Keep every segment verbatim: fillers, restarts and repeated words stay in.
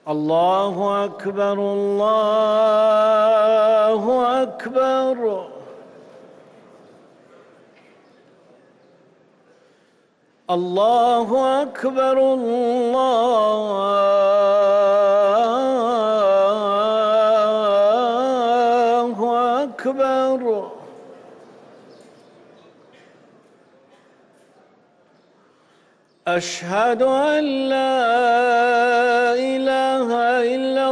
الله أكبر الله أكبر. الله أكبر الله أكبر. أشهد أن لا إله إلا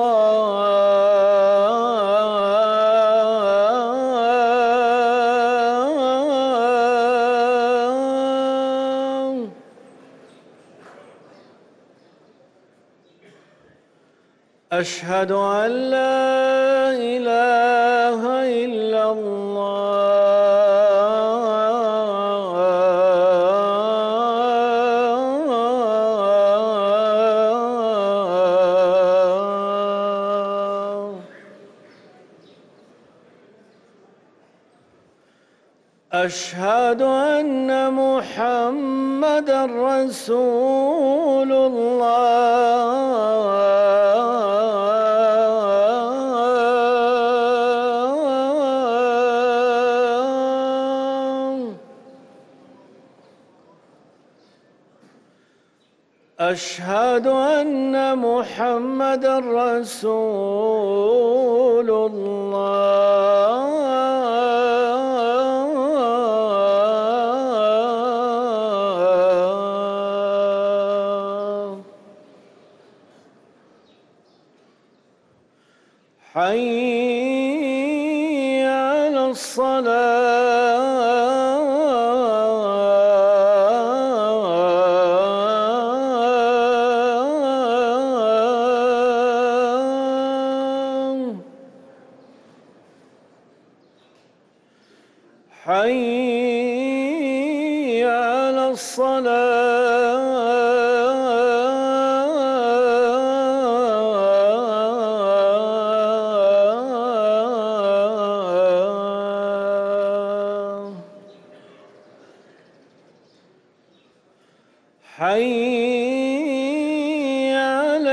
الله. أشهد أن لا إله إلا الله. أشهد أن محمدًا رسول الله. أشهد أن محمدًا رسول الله. حي على الصلاة. حي على الصلاة. حي على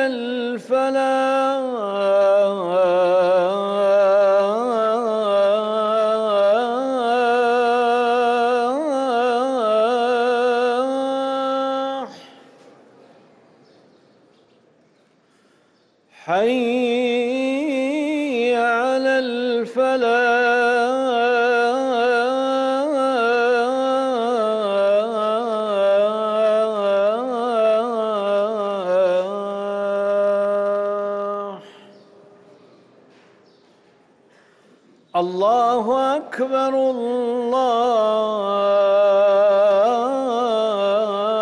الفلاح. حي على الفلاح. الله أكبر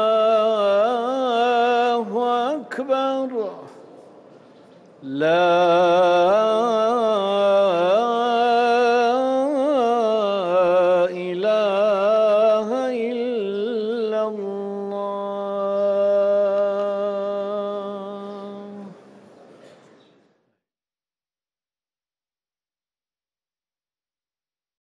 الله أكبر. لا